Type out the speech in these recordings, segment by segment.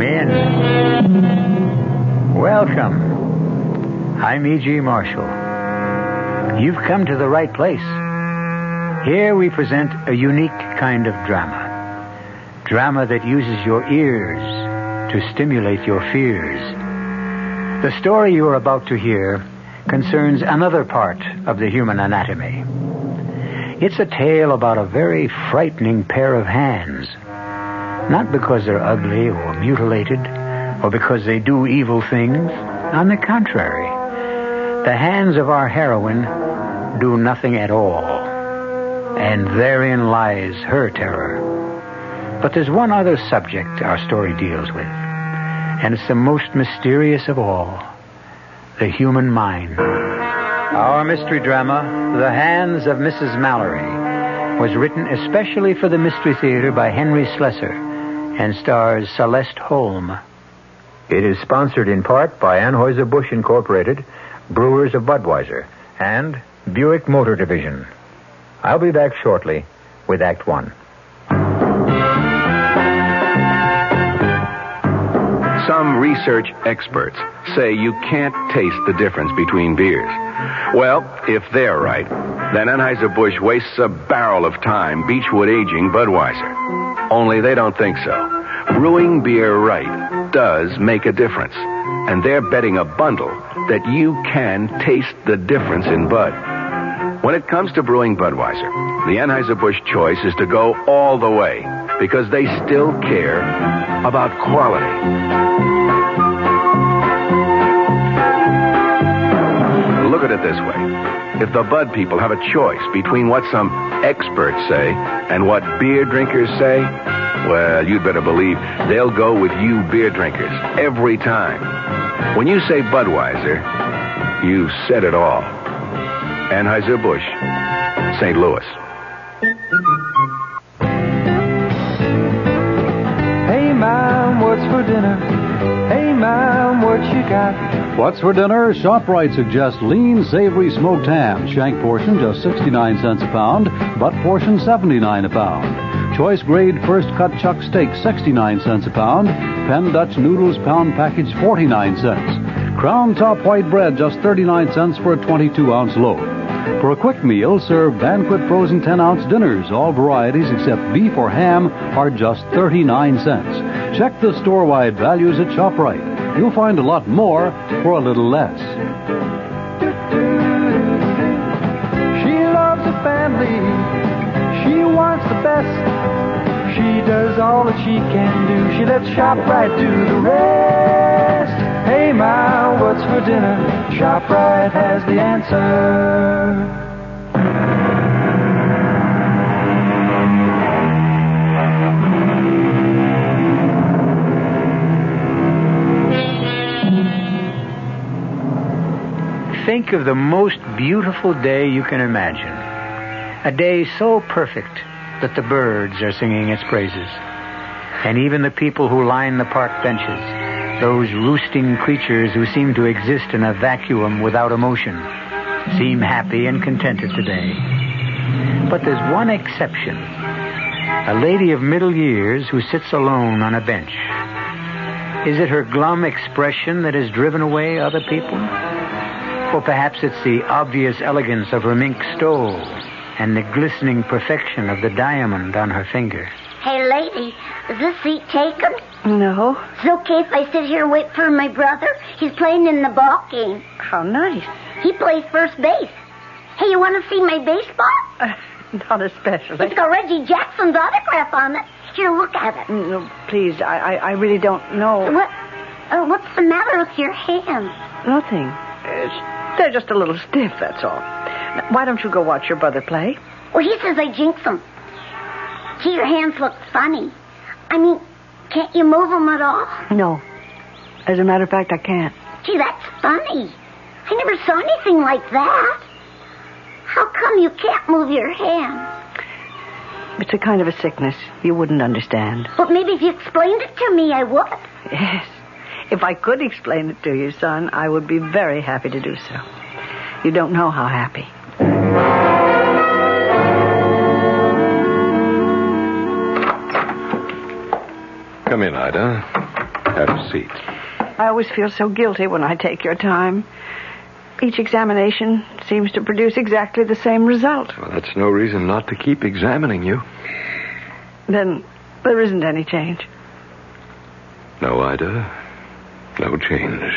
in. Welcome. I'm E.G. Marshall. You've come to the right place. Here we present a unique kind of drama. Drama that uses your ears to stimulate your fears. The story you're about to hear concerns another part of the human anatomy. It's a tale about a very frightening pair of hands. Not because they're ugly or mutilated, or because they do evil things. On the contrary, the hands of our heroine do nothing at all. And therein lies her terror. But there's one other subject our story deals with, and it's the most mysterious of all, the human mind. Our mystery drama, The Hands of Mrs. Mallory, was written especially for the Mystery Theater by Henry Slessor and stars Celeste Holm. It is sponsored in part by Anheuser-Busch Incorporated, Brewers of Budweiser, and Buick Motor Division. I'll be back shortly with Act One. Some research experts say you can't taste the difference between beers. Well, if they're right, then Anheuser-Busch wastes a barrel of time Beechwood aging Budweiser. Only they don't think so. Brewing beer right does make a difference. And they're betting a bundle that you can taste the difference in Bud. When it comes to brewing Budweiser, the Anheuser-Busch choice is to go all the way because they still care about quality. Look at it this way. If the Bud people have a choice between what some experts say and what beer drinkers say, well, you'd better believe they'll go with you beer drinkers every time. When you say Budweiser, you've said it all. Anheuser-Busch, St. Louis. Hey, Mom, what's for dinner? Hey, Mom, what you got? What's for dinner? ShopRite suggests lean, savory smoked ham. Shank portion just 69 cents a pound. Butt portion 79 a pound. Choice grade first cut chuck steak 69 cents a pound. Penn Dutch noodles pound package 49 cents. Crown top white bread just 39 cents for a 22-ounce loaf. For a quick meal, serve Banquet frozen 10-ounce dinners. All varieties except beef or ham are just 39 cents. Check the store-wide values at ShopRite. You'll find a lot more for a little less. She loves the family. She wants the best. She does all that she can do. She lets ShopRite do the rest. Hey, Ma, what's for dinner? ShopRite has the answer. Think of the most beautiful day you can imagine. A day so perfect that the birds are singing its praises. And even the people who line the park benches, those roosting creatures who seem to exist in a vacuum without emotion, seem happy and contented today. But there's one exception. A lady of middle years who sits alone on a bench. Is it her glum expression that has driven away other people? Or perhaps it's the obvious elegance of her mink stole and the glistening perfection of the diamond on her finger. Hey, lady, is this seat taken? No. It's okay if I sit here and wait for my brother? He's playing in the ball game. How nice. He plays first base. Hey, you want to see my baseball? Not especially. It's got Reggie Jackson's autograph on it. Here, look at it. No, please, I really don't know. What's the matter with your hands? Nothing. They're just a little stiff, that's all. Now, why don't you go watch your brother play? Well, he says I jinx him. Gee, your hands look funny. I mean, can't you move them at all? No. As a matter of fact, I can't. Gee, that's funny. I never saw anything like that. How come you can't move your hands? It's a kind of a sickness. You wouldn't understand. But maybe if you explained it to me, I would. Yes. If I could explain it to you, son, I would be very happy to do so. You don't know how happy. Come in, Ida. Have a seat. I always feel so guilty when I take your time. Each examination seems to produce exactly the same result. Well, that's no reason not to keep examining you. Then there isn't any change. No, Ida. No change.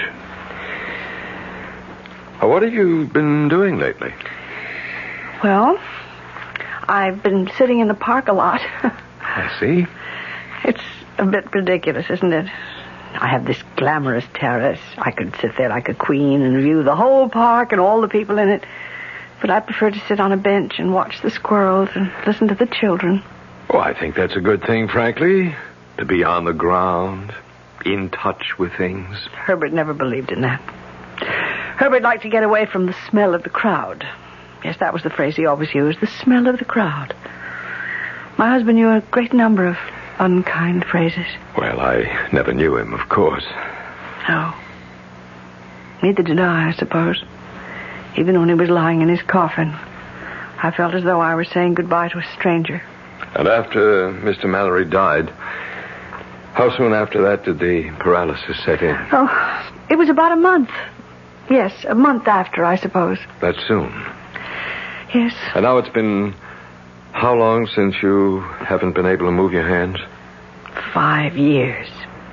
What have you been doing lately? Well, I've been sitting in the park a lot. I see. It's a bit ridiculous, isn't it? I have this glamorous terrace. I could sit there like a queen and view the whole park and all the people in it. But I prefer to sit on a bench and watch the squirrels and listen to the children. Oh, I think that's a good thing, frankly. To be on the ground, in touch with things. Herbert never believed in that. Herbert liked to get away from the smell of the crowd. Yes, that was the phrase he always used, the smell of the crowd. My husband knew a great number of unkind phrases. Well, I never knew him, of course. No. Neither did I suppose. Even when he was lying in his coffin, I felt as though I were saying goodbye to a stranger. And after Mr. Mallory died, how soon after that did the paralysis set in? Oh, it was about a month. Yes, a month after, I suppose. That soon? Yes. And now it's been how long since you haven't been able to move your hands? 5 years.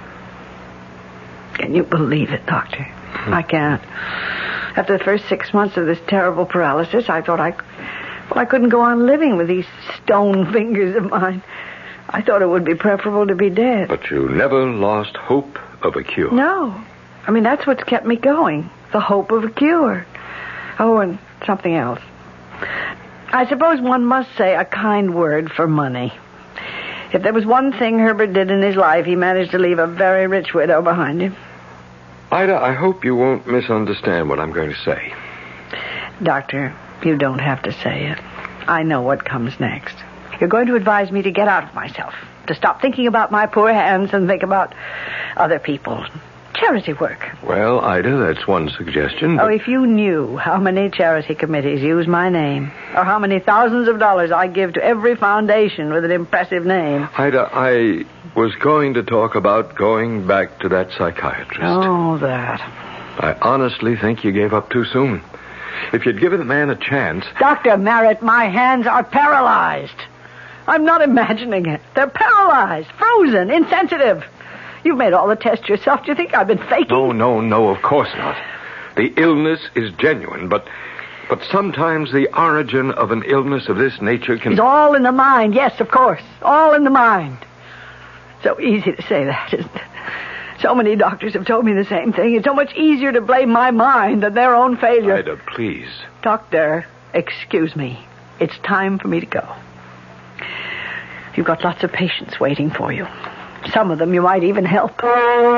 Can you believe it, Doctor? I can't. After the first 6 months of this terrible paralysis, I thought I couldn't go on living with these stone fingers of mine. I thought it would be preferable to be dead. But you never lost hope of a cure. No. I mean, that's what's kept me going. The hope of a cure. Oh, and something else. I suppose one must say a kind word for money. If there was one thing Herbert did in his life, he managed to leave a very rich widow behind him. Ida, I hope you won't misunderstand what I'm going to say. Doctor, you don't have to say it. I know what comes next. You're going to advise me to get out of myself, to stop thinking about my poor hands and think about other people. Charity work. Well, Ida, that's one suggestion. Oh, if you knew how many charity committees use my name, or how many thousands of dollars I give to every foundation with an impressive name. Ida, I was going to talk about going back to that psychiatrist. Oh, that. I honestly think you gave up too soon. If you'd given the man a chance... Dr. Merritt, my hands are paralyzed. I'm not imagining it. They're paralyzed, frozen, insensitive. You've made all the tests yourself. Do you think I've been faking? No, of course not. The illness is genuine, but sometimes the origin of an illness of this nature can... It's all in the mind, yes, of course. All in the mind. So easy to say that, isn't it? So many doctors have told me the same thing. It's so much easier to blame my mind than their own failure. Ida, please. Doctor, excuse me. It's time for me to go. You've got lots of patients waiting for you. Some of them you might even help. Hey,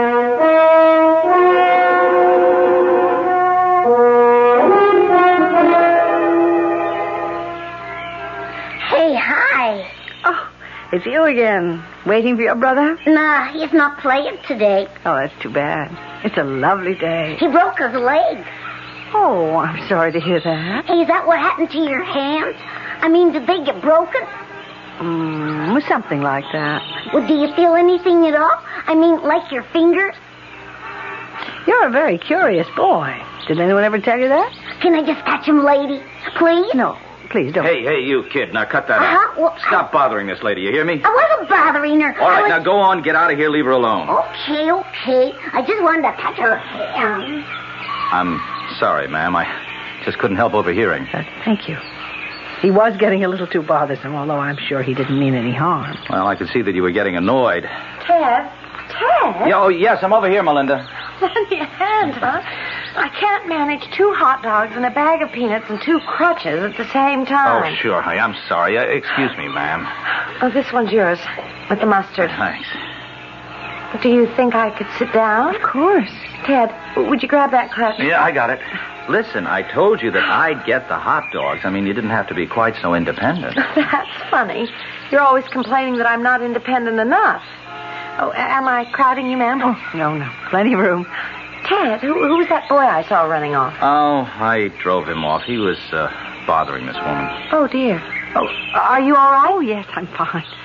hi. Oh, it's you again. Waiting for your brother? Nah, he's not playing today. Oh, that's too bad. It's a lovely day. He broke his leg. Oh, I'm sorry to hear that. Hey, is that what happened to your hands? I mean, did they get broken? Something like that. Well, do you feel anything at all? I mean, like your fingers? You're a very curious boy. Did anyone ever tell you that? Can I just touch him, lady? Please? No, please don't. Hey, you kid. Now cut that out. Well, Stop bothering this lady. You hear me? I wasn't bothering her. All right, now go on. Get out of here. Leave her alone. Okay. I just wanted to touch her hand. I'm sorry, ma'am. I just couldn't help overhearing. Thank you. He was getting a little too bothersome, although I'm sure he didn't mean any harm. Well, I could see that you were getting annoyed. Ted? Oh, yes, I'm over here, Melinda. On your hand, huh? I can't manage 2 hot dogs and a bag of peanuts and 2 crutches at the same time. Oh, sure. Hey, I'm sorry. Excuse me, ma'am. Oh, this one's yours, with the mustard. Thanks. Do you think I could sit down? Of course. Ted, would you grab that crutch? Yeah, I got it. Listen, I told you that I'd get the hot dogs. I mean, you didn't have to be quite so independent. That's funny. You're always complaining that I'm not independent enough. Oh, am I crowding you, ma'am? Oh, no. Plenty of room. Ted, who was that boy I saw running off? Oh, I drove him off. He was bothering this woman. Oh, dear. Oh, are you all right? Oh, yes, I'm fine.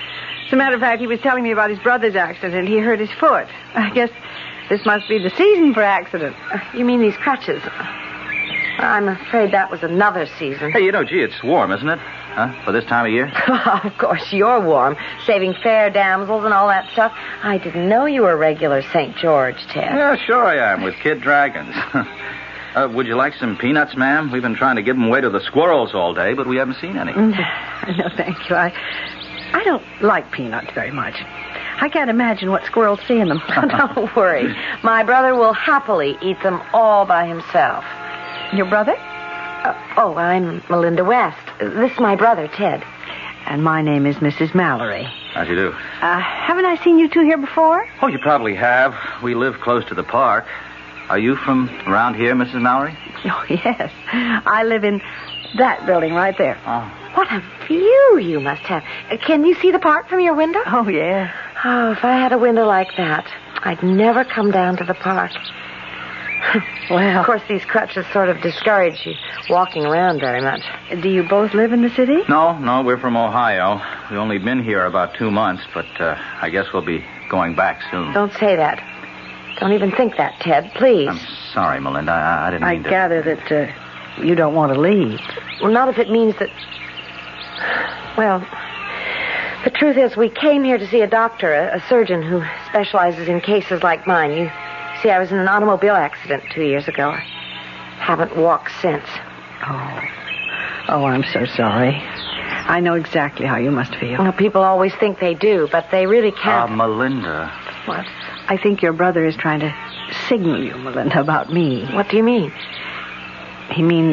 As a matter of fact, he was telling me about his brother's accident. He hurt his foot. I guess this must be the season for accidents. You mean these crutches? I'm afraid that was another season. Hey, gee, it's warm, isn't it? Huh? For this time of year? Of course, you're warm. Saving fair damsels and all that stuff. I didn't know you were a regular St. George, Ted. Yeah, sure I am, with Kid Dragons. Would you like some peanuts, ma'am? We've been trying to give them away to the squirrels all day, but we haven't seen any. No, thank you. I don't like peanuts very much. I can't imagine what squirrels see in them. Don't worry. My brother will happily eat them all by himself. Your brother? I'm Melinda West. This is my brother, Ted. And my name is Mrs. Mallory. How do you do? Haven't I seen you two here before? Oh, you probably have. We live close to the park. Are you from around here, Mrs. Mallory? Oh, yes. I live in that building right there. Oh. What a view you must have. Can you see the park from your window? Oh, yeah. Oh, if I had a window like that, I'd never come down to the park. Well, of course, these crutches sort of discourage you walking around very much. Do you both live in the city? No, we're from Ohio. We've only been here about 2 months, but I guess we'll be going back soon. Don't say that. Don't even think that, Ted, please. I'm sorry, Melinda. I didn't mean to... I gather that you don't want to leave. Well, not if it means that... Well, the truth is we came here to see a doctor, a surgeon who specializes in cases like mine. You see, I was in an automobile accident 2 years ago. I haven't walked since. Oh, I'm so sorry. I know exactly how you must feel. Well, people always think they do, but they really can't. Melinda. What? I think your brother is trying to signal you, Melinda, about me. What do you mean? He means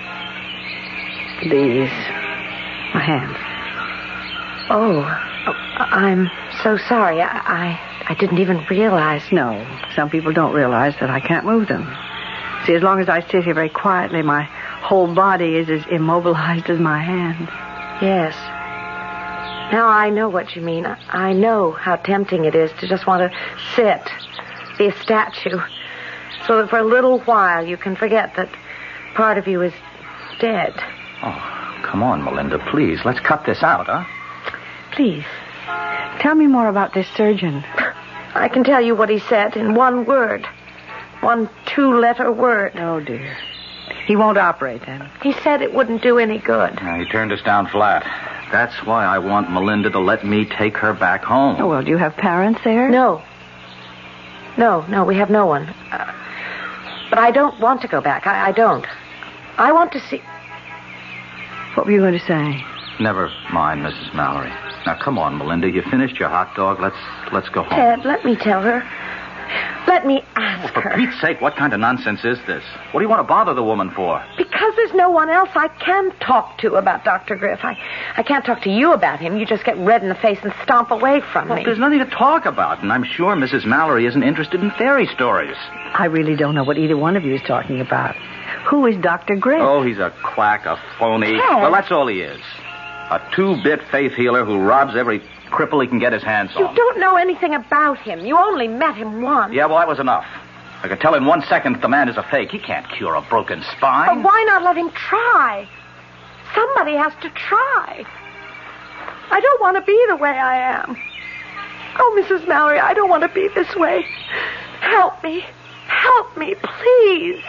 these. My hands. Oh, I'm so sorry. I didn't even realize. No, some people don't realize that I can't move them. See, as long as I sit here very quietly, my whole body is as immobilized as my hands. Yes. Now I know what you mean. I know how tempting it is to just want to sit, be a statue, so that for a little while you can forget that part of you is dead. Oh, come on, Melinda, please. Let's cut this out, huh? Please, tell me more about this surgeon. I can tell you what he said in one word. 1 2-letter word. Oh, dear. He won't operate, then? He said it wouldn't do any good. He turned us down flat. That's why I want Melinda to let me take her back home. Oh, well, do you have parents there? No, we have no one. But I don't want to go back. I don't. I want to see... What were you going to say? Never mind, Mrs. Mallory. Now, come on, Melinda. You finished your hot dog. Let's go home. Ted, let me tell her. Let me ask For her. Pete's sake, what kind of nonsense is this? What do you want to bother the woman for? Because there's no one else I can talk to about Dr. Griff. I can't talk to you about him. You just get red in the face and stomp away from me. There's nothing to talk about, and I'm sure Mrs. Mallory isn't interested in fairy stories. I really don't know what either one of you is talking about. Who is Dr. Griff? Oh, he's a quack, a phony. Ted. Well, that's all he is. A 2-bit faith healer who robs every cripple he can get his hands on. You don't know anything about him. You only met him once. Yeah, well, that was enough. I could tell in 1 second that the man is a fake. He can't cure a broken spine. But why not let him try? Somebody has to try. I don't want to be the way I am. Oh, Mrs. Mallory, I don't want to be this way. Help me. Help me, please.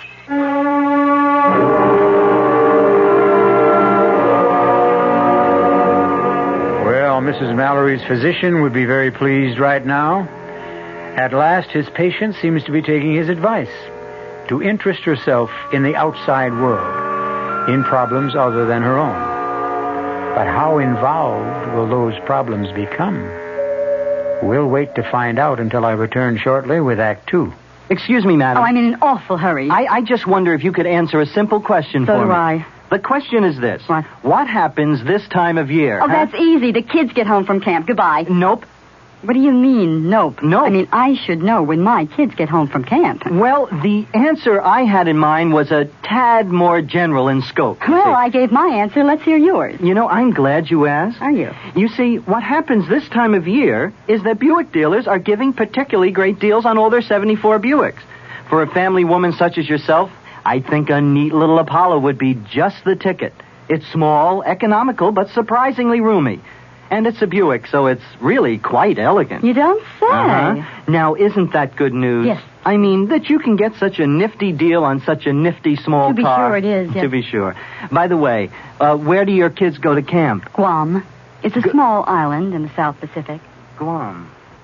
Well, Mrs. Mallory's physician would be very pleased right now. At last, his patient seems to be taking his advice to interest herself in the outside world, in problems other than her own. But how involved will those problems become? We'll wait to find out until I return shortly with Act 2. Excuse me, madam. Oh, I'm in an awful hurry. I just wonder if you could answer a simple question for me. So do I. The question is this. What happens this time of year? Oh, that's easy. The kids get home from camp. Goodbye. Nope. What do you mean, nope? Nope. I mean, I should know when my kids get home from camp. Well, the answer I had in mind was a tad more general in scope. Well, I gave my answer. Let's hear yours. You know, I'm glad you asked. Are you? You see, what happens this time of year is that Buick dealers are giving particularly great deals on all their 74 Buicks. For a family woman such as yourself, I think a neat little Apollo would be just the ticket. It's small, economical, but surprisingly roomy. And it's a Buick, so it's really quite elegant. You don't say. Now, isn't that good news? Yes. I mean, that you can get such a nifty deal on such a nifty small To be car. sure it is, yes. To be sure. By the way, where do your kids go to camp? Guam. It's a small island in the South Pacific. Guam.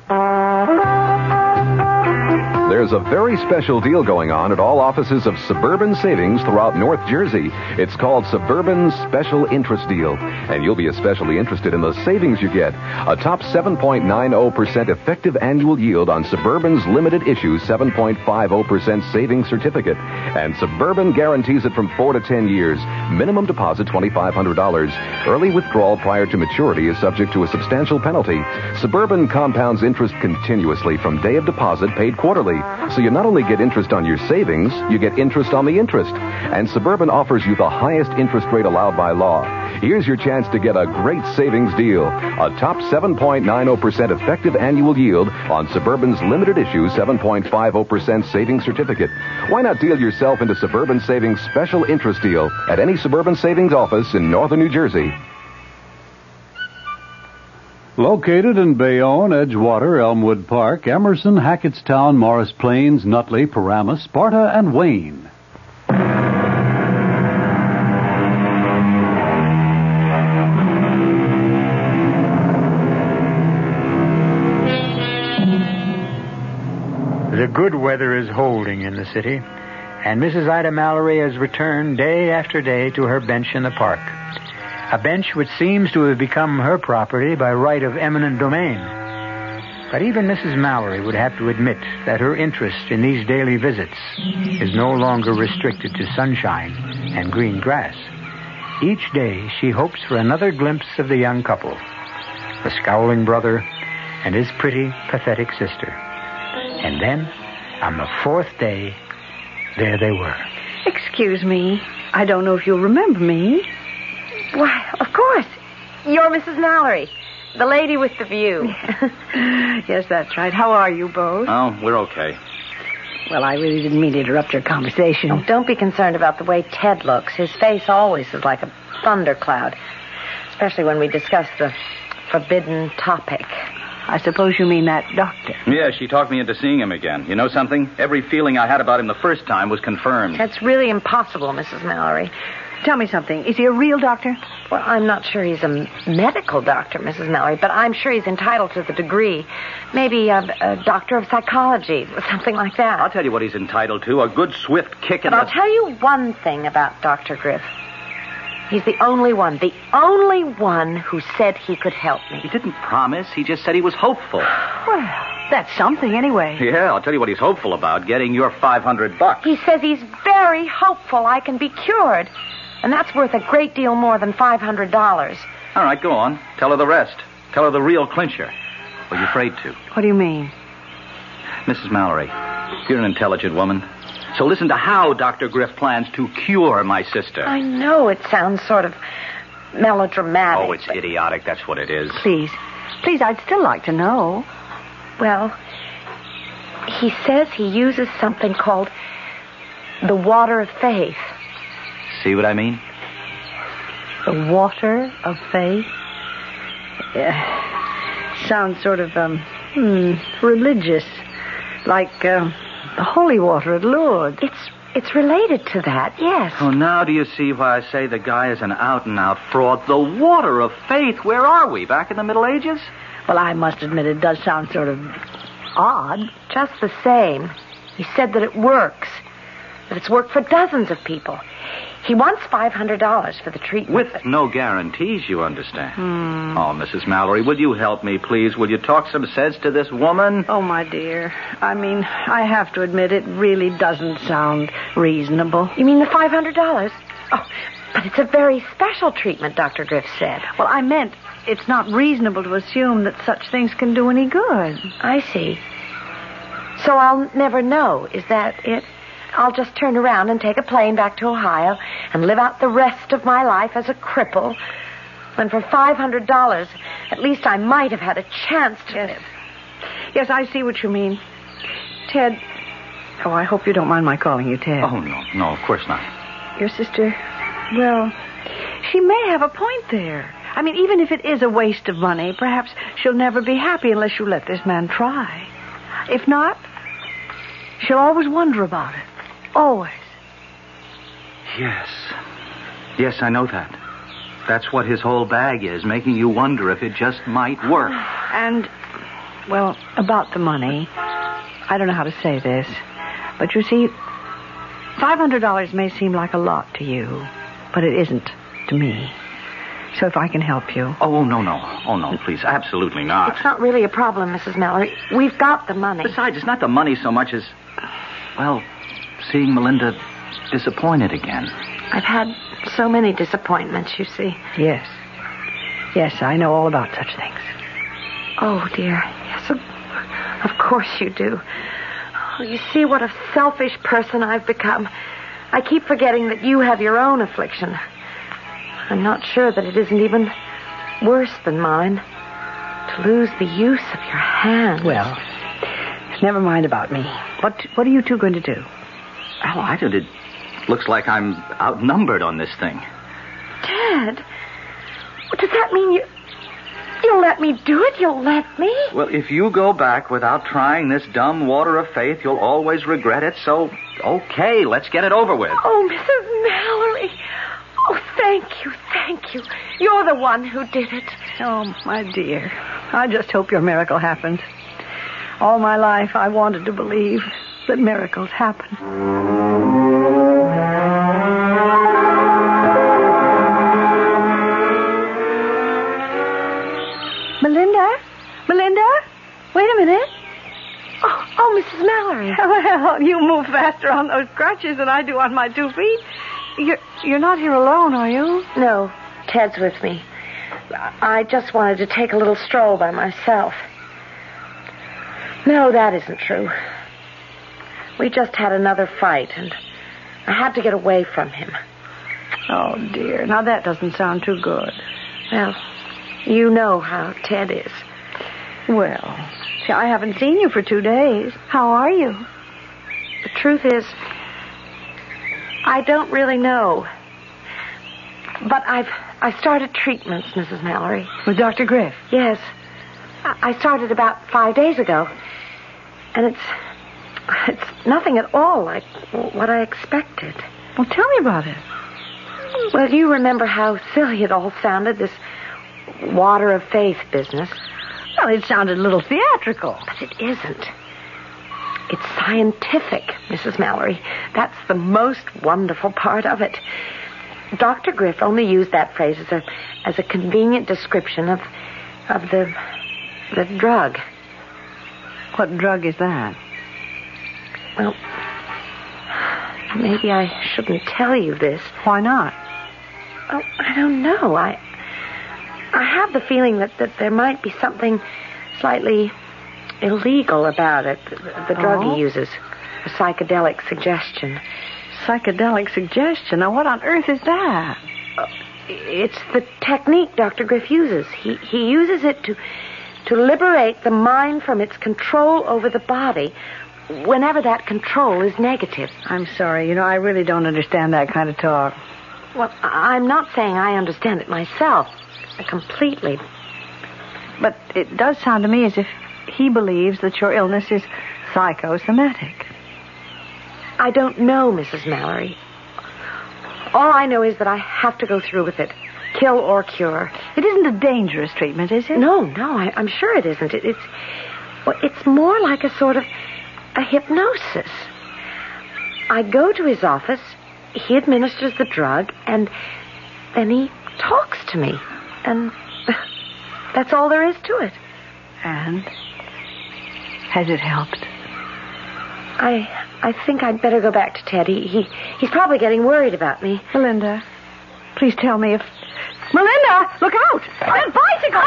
There's a very special deal going on at all offices of Suburban Savings throughout North Jersey. It's called Suburban Special Interest Deal, and you'll be especially interested in the savings you get. A top 7.90% effective annual yield on Suburban's limited issue 7.50% savings certificate, and Suburban guarantees it from 4 to 10 years. Minimum deposit $2,500. Early withdrawal prior to maturity is subject to a substantial penalty. Suburban compounds interest continuously from day of deposit paid quarterly. So you not only get interest on your savings, you get interest on the interest. And Suburban offers you the highest interest rate allowed by law. Here's your chance to get a great savings deal. A top 7.90% effective annual yield on Suburban's limited issue 7.50% savings certificate. Why not deal yourself into Suburban Savings Special Interest Deal at any Suburban Savings office in northern New Jersey? Located in Bayonne, Edgewater, Elmwood Park, Emerson, Hackettstown, Morris Plains, Nutley, Paramus, Sparta, and Wayne. The good weather is holding in the city, and Mrs. Ida Mallory has returned day after day to her bench in the park. A bench which seems to have become her property by right of eminent domain. But even Mrs. Mallory would have to admit that her interest in these daily visits is no longer restricted to sunshine and green grass. Each day she hopes for another glimpse of the young couple, the scowling brother and his pretty, pathetic sister. And then, on the fourth day, there they were. Excuse me. I don't know if you'll remember me. Why, of course. You're Mrs. Mallory, the lady with the view. Yes, that's right. How are you both? Oh, we're okay. Well, I really didn't mean to interrupt your conversation. Oh, don't be concerned about the way Ted looks. His face always is like a thundercloud, especially when we discuss the forbidden topic. I suppose you mean that doctor. Yeah, she talked me into seeing him again. You know something? Every feeling I had about him the first time was confirmed. That's really impossible, Mrs. Mallory. Tell me something. Is he a real doctor? Well, I'm not sure he's a medical doctor, Mrs. Mallory, but I'm sure he's entitled to the degree. Maybe a doctor of psychology, or something like that. I'll tell you what he's entitled to. A good swift kick in But the... I'll tell you one thing about Dr. Griff. He's the only one who said he could help me. He didn't promise. He just said he was hopeful. Well, that's something anyway. Yeah, I'll tell you what he's hopeful about, getting your $500. He says he's very hopeful I can be cured. And that's worth a great deal more than $500. All right, go on. Tell her the rest. Tell her the real clincher. Or you're afraid to. What do you mean? Mrs. Mallory, you're an intelligent woman. So listen to how Dr. Griff plans to cure my sister. I know it sounds sort of melodramatic. Oh, it's idiotic. That's what it is. Please, I'd still like to know. Well, he says he uses something called the water of faith. See what I mean? The water of faith? Sounds sort of, religious. Like, the holy water at Lourdes. It's related to that, yes. Oh, now do you see why I say the guy is an out-and-out fraud? The water of faith. Where are we? Back in the Middle Ages? Well, I must admit it does sound sort of odd. Just the same. He said that it works. That it's worked for dozens of people. He wants $500 for the treatment. With no guarantees, you understand. Oh, Mrs. Mallory, will you help me, please? Will you talk some sense to this woman? Oh, my dear. I mean, I have to admit it really doesn't sound reasonable. You mean the $500? Oh, but it's a very special treatment, Dr. Griff said. Well, I meant it's not reasonable to assume that such things can do any good. I see. So I'll never know. Is that it? I'll just turn around and take a plane back to Ohio and live out the rest of my life as a cripple. When for $500, at least I might have had a chance to live. Yes, I see what you mean. Ted. Oh, I hope you don't mind my calling you Ted. Oh, no, of course not. Your sister, well, she may have a point there. I mean, even if it is a waste of money, perhaps she'll never be happy unless you let this man try. If not, she'll always wonder about it. Always. Yes. Yes, I know that. That's what his whole bag is, making you wonder if it just might work. And, well, about the money, I don't know how to say this, but you see, $500 may seem like a lot to you, but it isn't to me. So if I can help you. Oh, no. Oh, no, please. Absolutely not. It's not really a problem, Mrs. Mallory. We've got the money. Besides, it's not the money so much as, well, seeing Melinda disappointed again. I've had so many disappointments, you see. Yes. Yes, I know all about such things. Oh, dear. Yes, of course you do. Oh, you see what a selfish person I've become. I keep forgetting that you have your own affliction. I'm not sure that it isn't even worse than mine. To lose the use of your hand. Well, never mind about me. What are you two going to do? Oh, I don't. It looks like I'm outnumbered on this thing. Ted, does that mean you'll let me do it? You'll let me? Well, if you go back without trying this dumb water of faith, you'll always regret it. So, okay, let's get it over with. Oh, Mrs. Mallory. Oh, thank you. You're the one who did it. Oh, my dear. I just hope your miracle happens. All my life, I wanted to believe that miracles happen. Melinda? Wait a minute. Oh, Mrs. Mallory. Well, you move faster on those crutches than I do on my 2 feet. You're not here alone, are you? No, Ted's with me. I just wanted to take a little stroll by myself. No, that isn't true. We just had another fight, and I had to get away from him. Oh, dear. Now, that doesn't sound too good. Well, you know how Ted is. Well, see, I haven't seen you for 2 days. How are you? The truth is, I don't really know. But I started treatments, Mrs. Mallory. With Dr. Griff? Yes. I started about 5 days ago. And it's nothing at all like what I expected. Well, tell me about it. Well, you remember how silly it all sounded, this water of faith business. Well, it sounded a little theatrical. But it isn't. It's scientific, Mrs. Mallory. That's the most wonderful part of it. Dr. Griff only used that phrase as a convenient description of the drug. What drug is that? Well, maybe I shouldn't tell you this. Why not? Oh, I don't know. I have the feeling that there might be something slightly illegal about it. The drug he uses. A psychedelic suggestion. Psychedelic suggestion? Now, what on earth is that? It's the technique Dr. Griff uses. He uses it to liberate the mind from its control over the body whenever that control is negative. I'm sorry. I really don't understand that kind of talk. Well, I'm not saying I understand it myself completely. But it does sound to me as if he believes that your illness is psychosomatic. I don't know, Mrs. Mallory. All I know is that I have to go through with it. Kill or cure. It isn't a dangerous treatment, is it? No, I'm sure it isn't. It's more like a sort of a hypnosis. I go to his office, he administers the drug, and then he talks to me. And that's all there is to it. And? Has it helped? I think I'd better go back to Ted. He's probably getting worried about me. Melinda, please tell me if... Melinda, look out! That bicycle!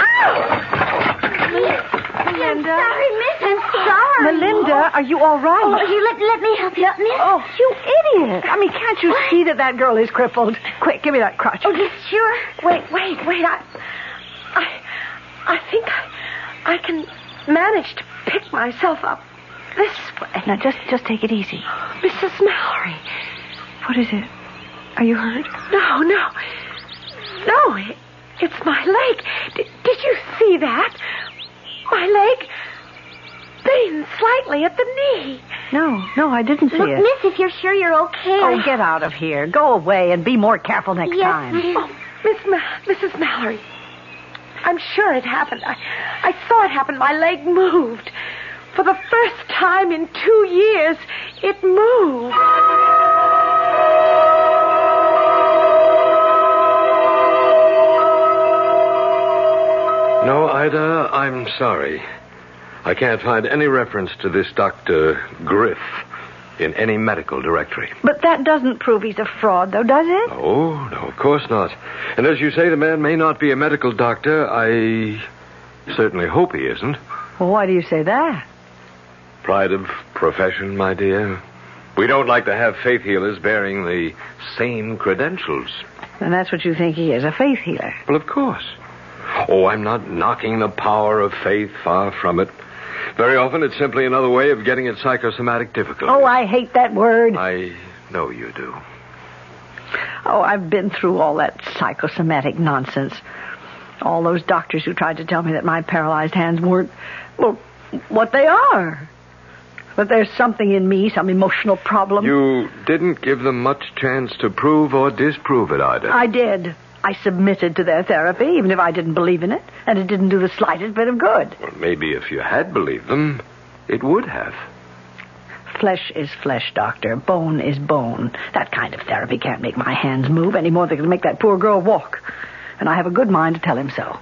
Melinda. I'm sorry, miss. I'm sorry. Melinda, are you all right? Oh, here, let me help you up, miss. Oh, you idiot. I mean, can't you see that girl is crippled? Quick, give me that crutch. Oh, yes, sure. Wait. I think I can manage to pick myself up this way. Now, just take it easy. Mrs. Mallory. What is it? Are you hurt? No. It's my leg. Did you see that? My leg bends slightly at the knee. No, I didn't see Look, it. miss, if you're sure you're okay. Oh, get out of here. Go away and be more careful next Yes, time. miss. Oh, Mrs. Mallory. I'm sure it happened. I saw it happen. My leg moved. For the first time in 2 years, it moved. No, Ida, I'm sorry. I can't find any reference to this Dr. Griff in any medical directory. But that doesn't prove he's a fraud, though, does it? No, of course not. And as you say, the man may not be a medical doctor. I certainly hope he isn't. Well, why do you say that? Pride of profession, my dear. We don't like to have faith healers bearing the same credentials. And that's what you think he is, a faith healer. Well, of course. Oh, I'm not knocking the power of faith, far from it. Very often it's simply another way of getting at psychosomatic difficulties. Oh, I hate that word. I know you do. Oh, I've been through all that psychosomatic nonsense. All those doctors who tried to tell me that my paralyzed hands weren't, well, what they are. That there's something in me, some emotional problem. You didn't give them much chance to prove or disprove it, Ida. I did. I submitted to their therapy, even if I didn't believe in it, and it didn't do the slightest bit of good. Well, maybe if you had believed them, it would have. Flesh is flesh, Doctor. Bone is bone. That kind of therapy can't make my hands move any more than it can make that poor girl walk. And I have a good mind to tell him so.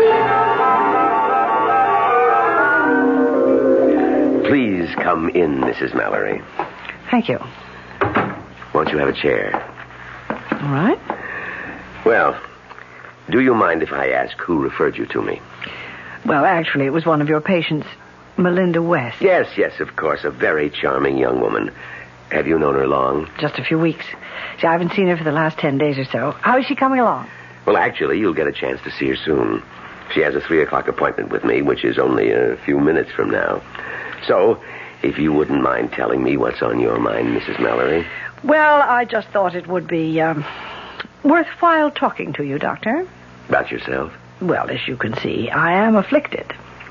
Please come in, Mrs. Mallory. Thank you. Won't you have a chair? All right. Well, do you mind if I ask who referred you to me? Well, actually, it was one of your patients, Melinda West. Yes, of course. A very charming young woman. Have you known her long? Just a few weeks. See, I haven't seen her for the last 10 days or so. How is she coming along? Well, actually, you'll get a chance to see her soon. She has a 3:00 appointment with me, which is only a few minutes from now. So, if you wouldn't mind telling me what's on your mind, Mrs. Mallory. Well, I just thought it would be worthwhile talking to you, Doctor. About yourself? Well, as you can see, I am afflicted.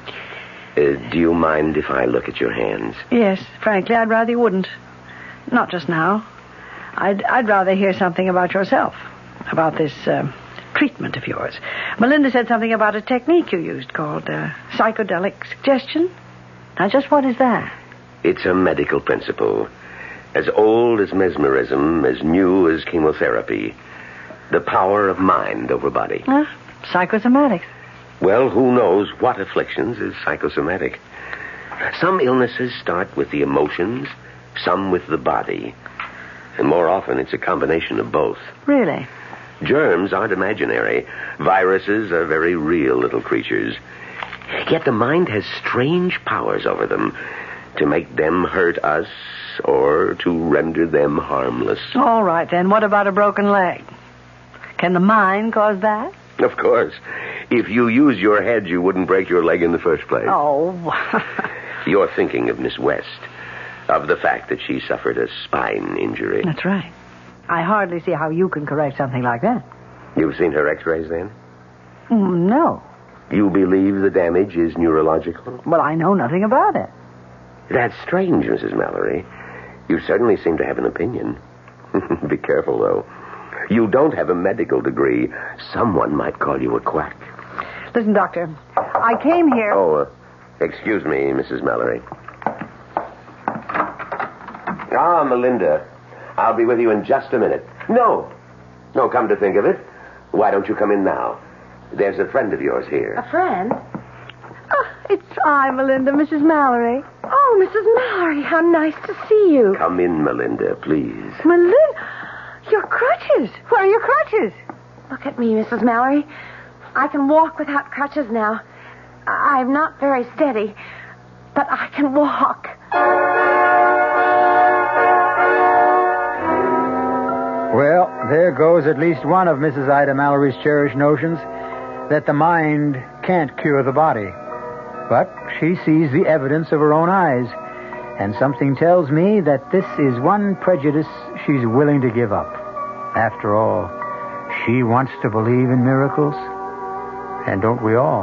Do you mind if I look at your hands? Yes, frankly, I'd rather you wouldn't. Not just now. I'd rather hear something about yourself, about this treatment of yours. Melinda said something about a technique you used called psychedelic suggestion. Now, just what is that? It's a medical principle. As old as mesmerism, as new as chemotherapy. The power of mind over body. Psychosomatics. Well, who knows what afflictions is psychosomatic? Some illnesses start with the emotions, some with the body. And more often, it's a combination of both. Really? Germs aren't imaginary. Viruses are very real little creatures. Yet the mind has strange powers over them to make them hurt us or to render them harmless. All right, then. What about a broken leg? Can the mind cause that? Of course. If you use your head, you wouldn't break your leg in the first place. Oh. You're thinking of Miss West, of the fact that she suffered a spine injury. That's right. I hardly see how you can correct something like that. You've seen her x-rays, then? No. You believe the damage is neurological? Well, I know nothing about it. That's strange, Mrs. Mallory. You certainly seem to have an opinion. Be careful, though. You don't have a medical degree. Someone might call you a quack. Listen, Doctor, I came here... Oh, excuse me, Mrs. Mallory. Ah, Melinda. I'll be with you in just a minute. No, come to think of it. Why don't you come in now? There's a friend of yours here. A friend? Oh, it's I, Melinda, Mrs. Mallory. Oh, Mrs. Mallory, how nice to see you. Come in, Melinda, please. Melinda? Your crutches. Where are your crutches? Look at me, Mrs. Mallory. I can walk without crutches now. I'm not very steady, but I can walk. Well, there goes at least one of Mrs. Ida Mallory's cherished notions, that the mind can't cure the body. But she sees the evidence of her own eyes, and something tells me that this is one prejudice she's willing to give up. After all, she wants to believe in miracles. And don't we all?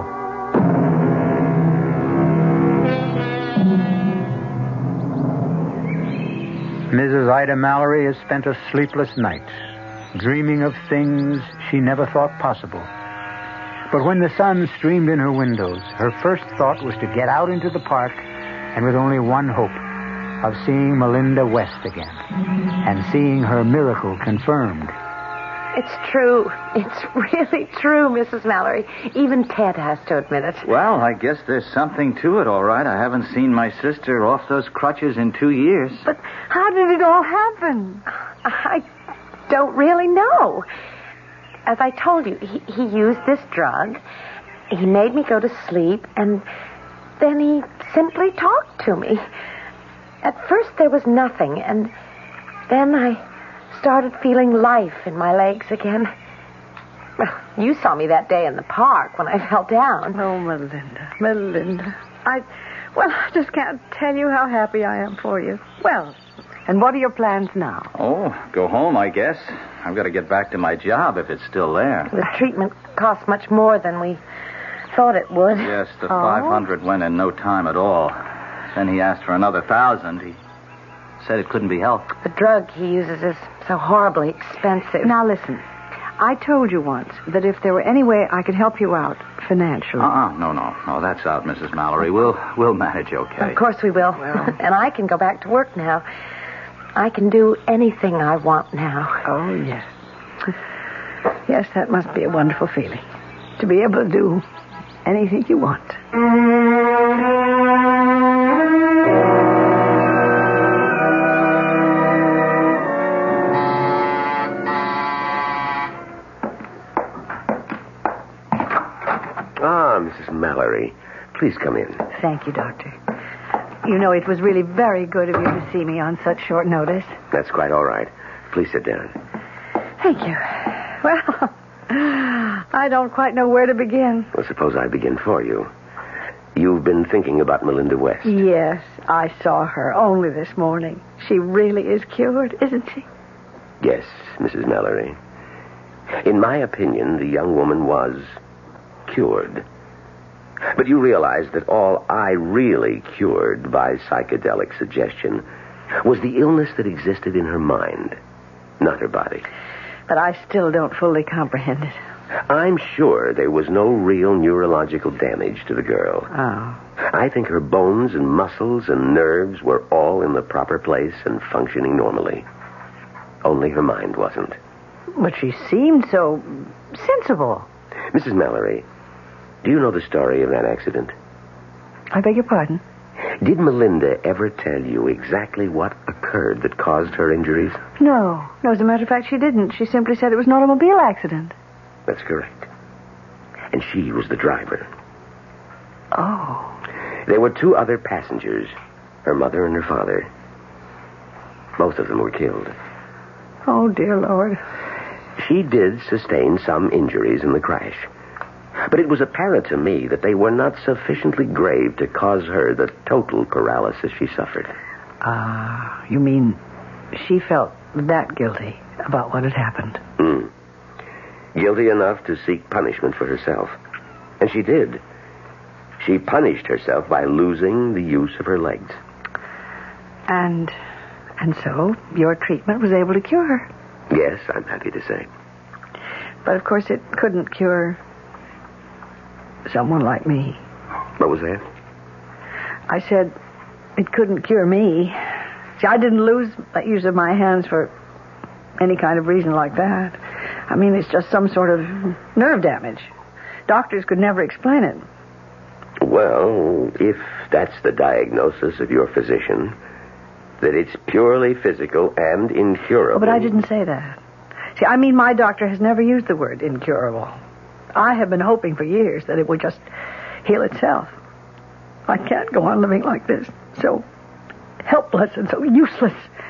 Mrs. Ida Mallory has spent a sleepless night, dreaming of things she never thought possible. But when the sun streamed in her windows, her first thought was to get out into the park, and with only one hope, of seeing Melinda West again, and seeing her miracle confirmed. It's true. It's really true, Mrs. Mallory. Even Ted has to admit it. Well, I guess there's something to it, all right. I haven't seen my sister off those crutches in 2 years. But how did it all happen? I don't really know. As I told you, he used this drug. He made me go to sleep, and then he simply talked to me. At first there was nothing, and then I started feeling life in my legs again. Well, you saw me that day in the park when I fell down. Oh, Melinda. I just can't tell you how happy I am for you. Well, and what are your plans now? Oh, go home, I guess. I've got to get back to my job if it's still there. The treatment cost much more than we thought it would. Yes, the 500 went in no time at all. Then he asked for another 1,000. He said it couldn't be helped. The drug he uses is so horribly expensive. Now, listen. I told you once that if there were any way I could help you out financially... No, that's out, Mrs. Mallory. We'll manage okay. Of course we will. Well. And I can go back to work now. I can do anything I want now. Oh, yes. Yes, that must be a wonderful feeling. To be able to do anything you want. Mrs. Mallory, please come in. Thank you, Doctor. You know, it was really very good of you to see me on such short notice. That's quite all right. Please sit down. Thank you. Well, I don't quite know where to begin. Well, suppose I begin for you. You've been thinking about Melinda West. Yes, I saw her only this morning. She really is cured, isn't she? Yes, Mrs. Mallory. In my opinion, the young woman was cured. But you realize that all I really cured by psychedelic suggestion was the illness that existed in her mind, not her body. But I still don't fully comprehend it. I'm sure there was no real neurological damage to the girl. Oh. I think her bones and muscles and nerves were all in the proper place and functioning normally. Only her mind wasn't. But she seemed so sensible. Mrs. Mallory, do you know the story of that accident? I beg your pardon? Did Melinda ever tell you exactly what occurred that caused her injuries? No, as a matter of fact, she didn't. She simply said it was an automobile accident. That's correct. And she was the driver. Oh. There were 2 other passengers, her mother and her father. Both of them were killed. Oh, dear Lord. She did sustain some injuries in the crash. But it was apparent to me that they were not sufficiently grave to cause her the total paralysis she suffered. You mean she felt that guilty about what had happened? Guilty enough to seek punishment for herself. And she did. She punished herself by losing the use of her legs. And so your treatment was able to cure her? Yes, I'm happy to say. But of course it couldn't cure someone like me. What was that? I said it couldn't cure me. See, I didn't lose the use of my hands for any kind of reason like that. I mean, it's just some sort of nerve damage. Doctors could never explain it. Well, if that's the diagnosis of your physician, that it's purely physical and incurable... Oh, but I didn't say that. See, I mean, my doctor has never used the word incurable. I have been hoping for years that it would just heal itself. I can't go on living like this, so helpless and so useless.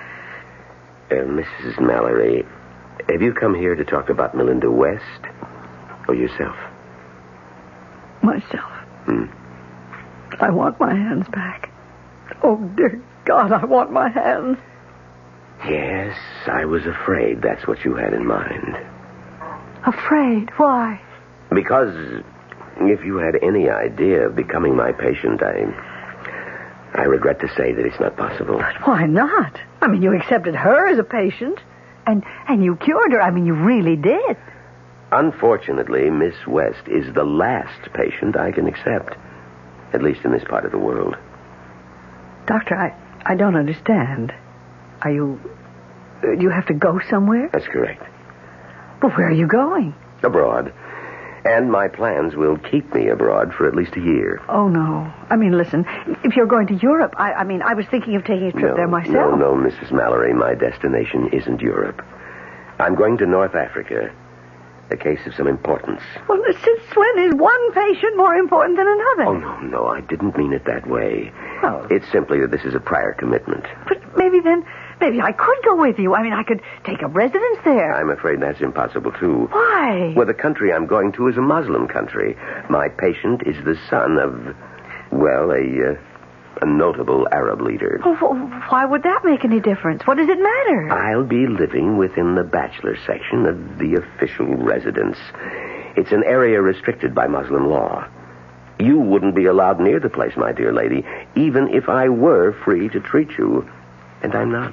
Mrs. Mallory, have you come here to talk about Melinda West or yourself? Myself. I want my hands back. Oh, dear God, I want my hands. Yes, I was afraid that's what you had in mind. Afraid? Why? Because If you had any idea of becoming my patient, I regret to say that it's not possible. But why not? I mean, you accepted her as a patient, and you cured her. I mean, you really did. Unfortunately, Miss West is the last patient I can accept, at least in this part of the world. Doctor, I don't understand. Do you have to go somewhere? That's correct. But where are you going? Abroad. And my plans will keep me abroad for at least a year. Oh, no. I mean, listen, if you're going to Europe, I was thinking of taking a trip there myself. No, Mrs. Mallory, my destination isn't Europe. I'm going to North Africa. A case of some importance. Well, since when is one patient more important than another? Oh, no, I didn't mean it that way. Oh. It's simply that this is a prior commitment. But maybe I could go with you. I mean, I could take up residence there. I'm afraid that's impossible, too. Why? Well, the country I'm going to is a Muslim country. My patient is the son of, well, a notable Arab leader. Well, why would that make any difference? What does it matter? I'll be living within the bachelor section of the official residence. It's an area restricted by Muslim law. You wouldn't be allowed near the place, my dear lady, even if I were free to treat you. And I'm not.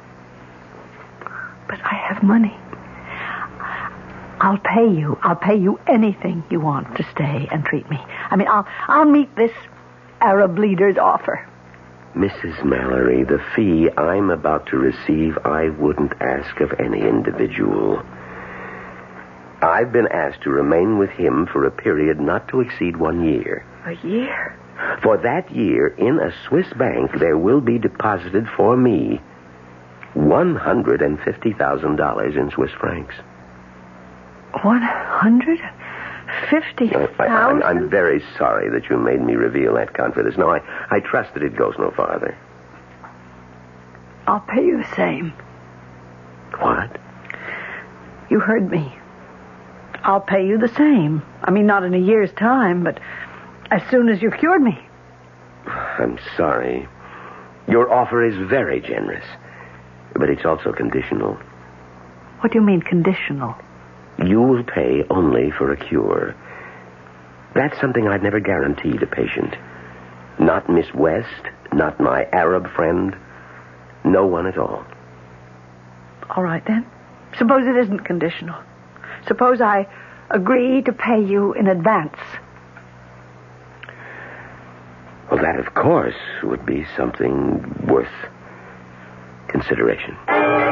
But I have money. I'll pay you. I'll pay you anything you want to stay and treat me. I mean, I'll meet this Arab leader's offer. Mrs. Mallory, the fee I'm about to receive, I wouldn't ask of any individual. I've been asked to remain with him for a period not to exceed 1 year. A year? For that year, in a Swiss bank, there will be deposited for me $150,000 in Swiss francs. 150,000? I'm very sorry that you made me reveal that confidence. No, I trust that it goes no farther. I'll pay you the same. What? You heard me. I'll pay you the same. I mean, not in a year's time, but as soon as you've cured me. I'm sorry. Your offer is very generous, but it's also conditional. What do you mean, conditional? You will pay only for a cure. That's something I'd never guaranteed a patient. Not Miss West, not my Arab friend, no one at all. All right, then. Suppose it isn't conditional. Suppose I agree to pay you in advance. Well, that, of course, would be something worth consideration.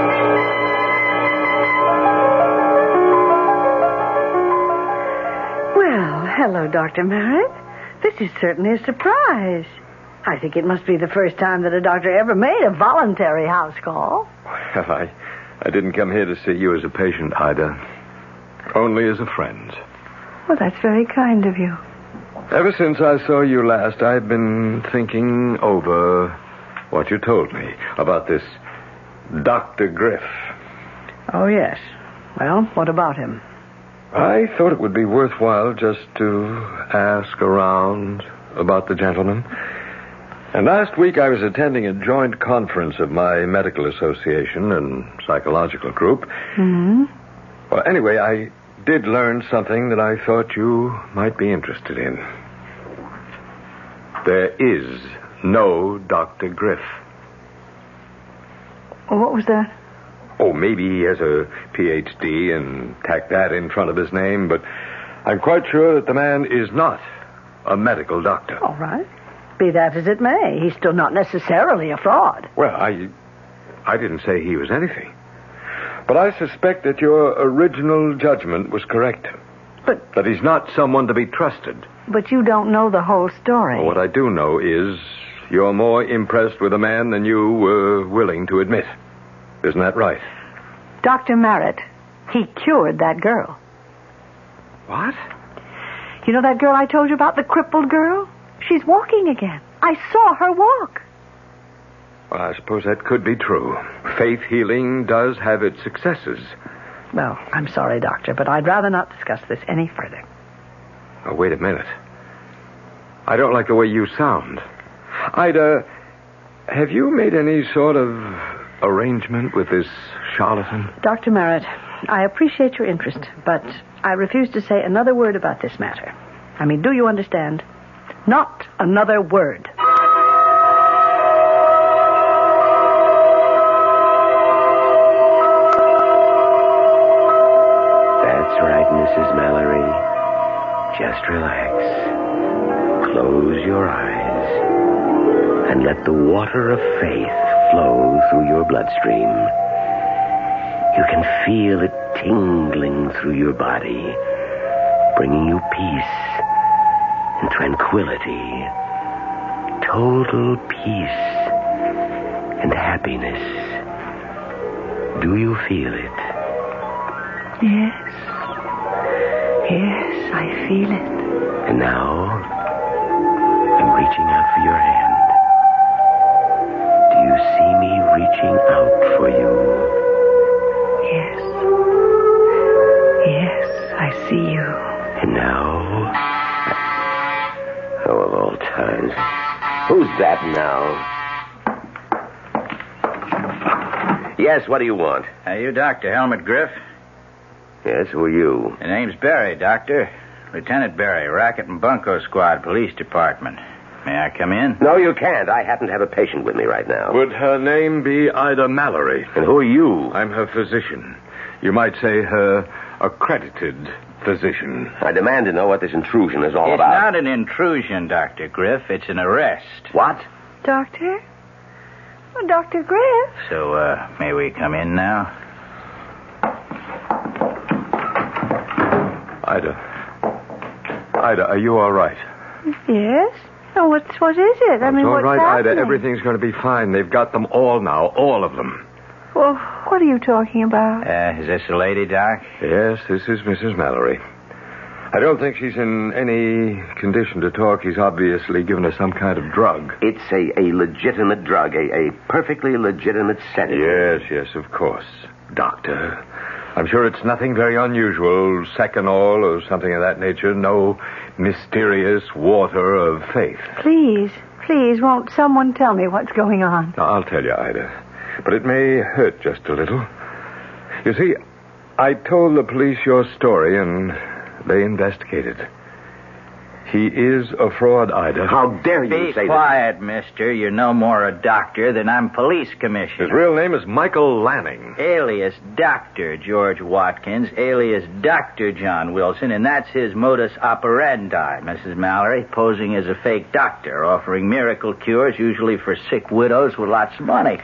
Well, hello, Dr. Merritt. This is certainly a surprise. I think it must be the first time that a doctor ever made a voluntary house call. Well, I didn't come here to see you as a patient, Ida. Only as a friend. Well, that's very kind of you. Ever since I saw you last, I've been thinking over what you told me about this Dr. Griff. Oh, yes. Well, what about him? I thought it would be worthwhile just to ask around about the gentleman. And last week I was attending a joint conference of my medical association and psychological group. Mm-hmm. Well, anyway, I did learn something that I thought you might be interested in. There is no Dr. Griff. Oh, what was that? Oh, maybe he has a Ph.D. and tacked that in front of his name, but I'm quite sure that the man is not a medical doctor. All right. Be that as it may, he's still not necessarily a fraud. Well, I didn't say he was anything. But I suspect that your original judgment was correct. But... that he's not someone to be trusted. But you don't know the whole story. Well, what I do know is you're more impressed with a man than you were willing to admit. Isn't that right? Dr. Merritt, he cured that girl. What? You know that girl I told you about, the crippled girl? She's walking again. I saw her walk. Well, I suppose that could be true. Faith healing does have its successes. Well, I'm sorry, Doctor, but I'd rather not discuss this any further. Oh, wait a minute. I don't like the way you sound. Ida, have you made any sort of arrangement with this charlatan? Dr. Merritt, I appreciate your interest, but I refuse to say another word about this matter. I mean, do you understand? Not another word. That's right, Mrs. Mallory. Just relax. Close your eyes and let the water of faith flow through your bloodstream. You can feel it tingling through your body, bringing you peace and tranquility, total peace and happiness. Do you feel it? Yes. Yes, I feel it. And now, I'm reaching out for your hand. Do you see me reaching out for you? Yes. Yes, I see you. And now... Oh, of all times. Who's that now? Yes, what do you want? You Dr. Helmut Griff? Yes, who are you? The name's Barry, Doctor. Lieutenant Barry, Racket and Bunko Squad, Police Department. May I come in? No, you can't. I happen to have a patient with me right now. Would her name be Ida Mallory? And who are you? I'm her physician. You might say her accredited physician. I demand to know what this intrusion is all It's about. not an intrusion, Dr. Griff. It's an arrest. What? Doctor? Oh, Dr. Griff? So, may we come in now? Ida, are you all right? Yes. Oh, what is it? I mean, all what's right, happening? Ida. Everything's going to be fine. They've got them all now, all of them. Well, what are you talking about? Is this a lady, Doc? Yes, this is Mrs. Mallory. I don't think she's in any condition to talk. He's obviously given her some kind of drug. It's a legitimate drug, a perfectly legitimate sedative. Yes, of course. Doctor, I'm sure it's nothing very unusual, Seconal or something of that nature. No mysterious water of faith. Please, won't someone tell me what's going on? Now, I'll tell you, Ida. But it may hurt just a little. You see, I told the police your story, and they investigated. He is a fraud, Ida. How dare you Be say quiet, mister. You're no more a doctor than I'm police commissioner. His real name is Michael Lanning. Alias Dr. George Watkins, alias Dr. John Wilson, and that's his modus operandi, Mrs. Mallory, posing as a fake doctor, offering miracle cures, usually for sick widows with lots of money.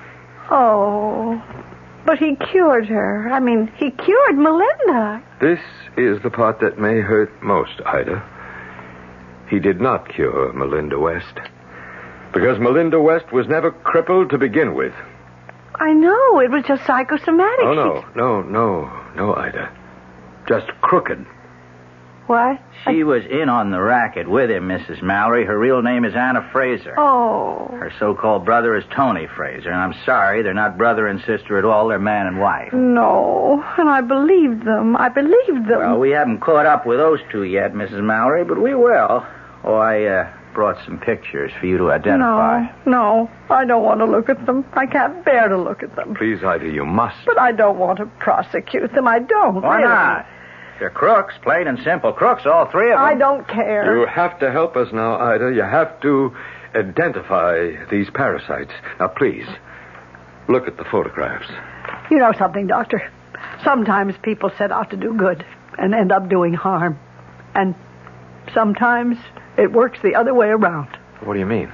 Oh, but he cured her. I mean, he cured Melinda. This is the part that may hurt most, Ida. He did not cure Melinda West. Because Melinda West was never crippled to begin with. I know. It was just psychosomatic. Oh, no, Ida. Just crooked. What? She was in on the racket with him, Mrs. Mallory. Her real name is Anna Fraser. Oh. Her so-called brother is Tony Fraser, and I'm sorry, they're not brother and sister at all. They're man and wife. No, and I believed them. Well, we haven't caught up with those two yet, Mrs. Mallory, but we will. Oh, I brought some pictures for you to identify. No, I don't want to look at them. I can't bear to look at them. Please, Ida, you must. But I don't want to prosecute them. I don't. Why really. not? They're crooks, plain and simple crooks, all three of them. I don't care. You have to help us now, Ida. You have to identify these parasites. Now, please, look at the photographs. You know something, Doctor? Sometimes people set out to do good and end up doing harm. And sometimes it works the other way around. What do you mean?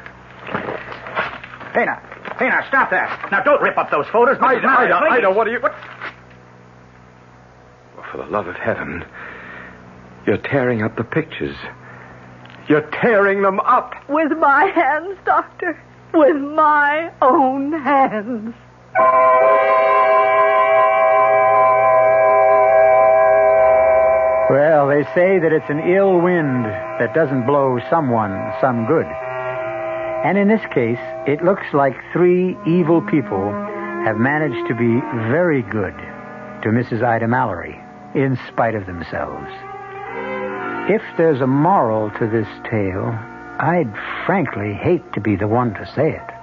Pena, stop that. Now, don't rip up those photos. Ida, what are you... What? For the love of heaven, you're tearing up the pictures. You're tearing them up. With my hands, Doctor. With my own hands. Well, they say that it's an ill wind that doesn't blow someone some good. And in this case, it looks like three evil people have managed to be very good to Mrs. Ida Mallory, in spite of themselves. If there's a moral to this tale, I'd frankly hate to be the one to say it.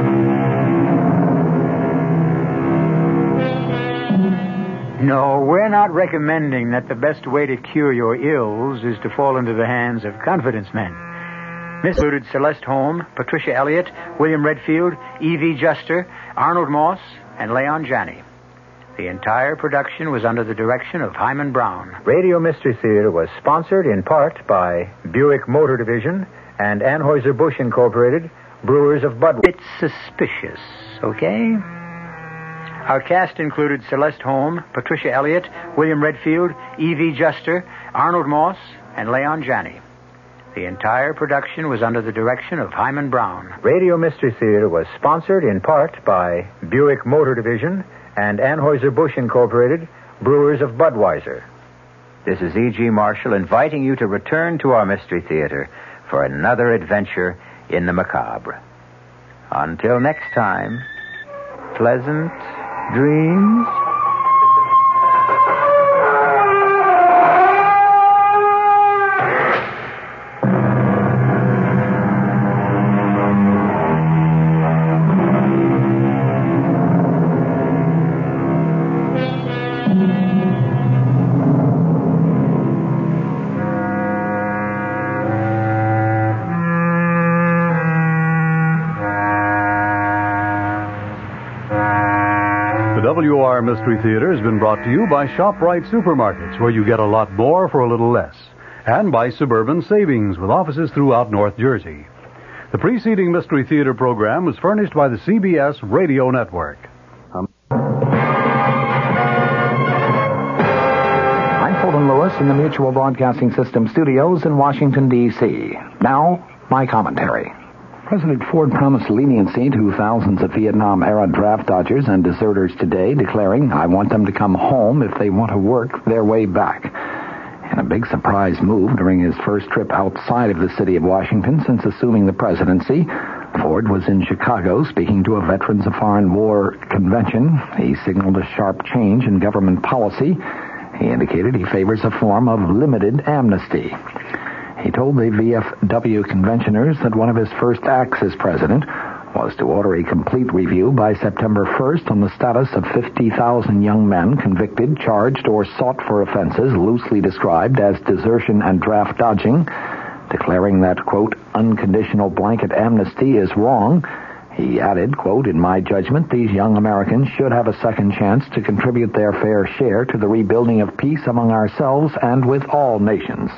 No, we're not recommending that the best way to cure your ills is to fall into the hands of confidence men. Miss included Celeste Holm, Patricia Elliott, William Redfield, E.V. Juster, Arnold Moss, and Leon Janney. The entire production was under the direction of Hyman Brown. Radio Mystery Theater was sponsored in part by Buick Motor Division and Anheuser-Busch Incorporated, brewers of Budweiser. It's suspicious, okay? Our cast included Celeste Holm, Patricia Elliott, William Redfield, E.V. Juster, Arnold Moss, and Leon Janney. The entire production was under the direction of Hyman Brown. Radio Mystery Theater was sponsored in part by Buick Motor Division and Anheuser-Busch Incorporated, brewers of Budweiser. This is E.G. Marshall inviting you to return to our Mystery Theater for another adventure in the macabre. Until next time, pleasant dreams. WR Mystery Theater has been brought to you by ShopRite Supermarkets, where you get a lot more for a little less, and by Suburban Savings, with offices throughout North Jersey. The preceding Mystery Theater program was furnished by the CBS Radio Network. I'm Fulton Lewis in the Mutual Broadcasting System studios in Washington, D.C. Now, my commentary. President Ford promised leniency to thousands of Vietnam-era draft dodgers and deserters today, declaring, "I want them to come home if they want to work their way back." In a big surprise move during his first trip outside of the city of Washington since assuming the presidency, Ford was in Chicago speaking to a Veterans of Foreign War convention. He signaled a sharp change in government policy. He indicated he favors a form of limited amnesty. He told the VFW conventioners that one of his first acts as president was to order a complete review by September 1st on the status of 50,000 young men convicted, charged, or sought for offenses loosely described as desertion and draft dodging, declaring that, quote, unconditional blanket amnesty is wrong. He added, quote, in my judgment, these young Americans should have a second chance to contribute their fair share to the rebuilding of peace among ourselves and with all nations.